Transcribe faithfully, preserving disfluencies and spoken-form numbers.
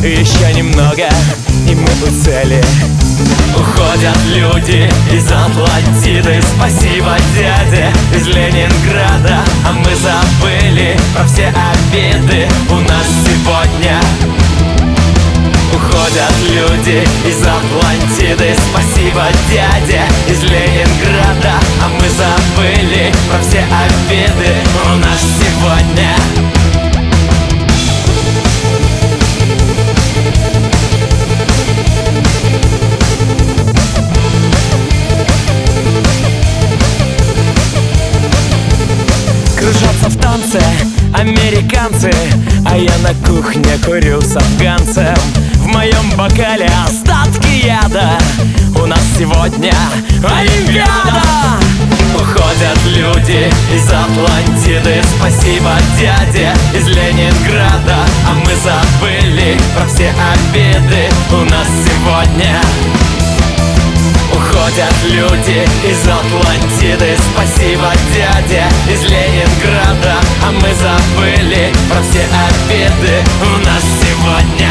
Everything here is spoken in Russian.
Еще немного, и мы у цели. Уходят люди из Атлантиды. Спасибо, дядя, из Ленинграда. А мы забыли про все обиды у нас сегодня. Уходят люди из Атлантиды. Спасибо, дядя, из Ленинграда. А мы забыли про все обиды у нас сегодня. Кружатся в танце американцы, а я на кухне курю с афганцем. В моем бокале остатки яда. У нас сегодня Олимпиада. Уходят люди из Атлантиды. Спасибо, дядя, из Ленинграда. А мы забыли про все обиды у нас сегодня. Уходят люди из Атлантиды. Спасибо, дядя, из Ленинграда. А мы забыли про все обиды у нас сегодня.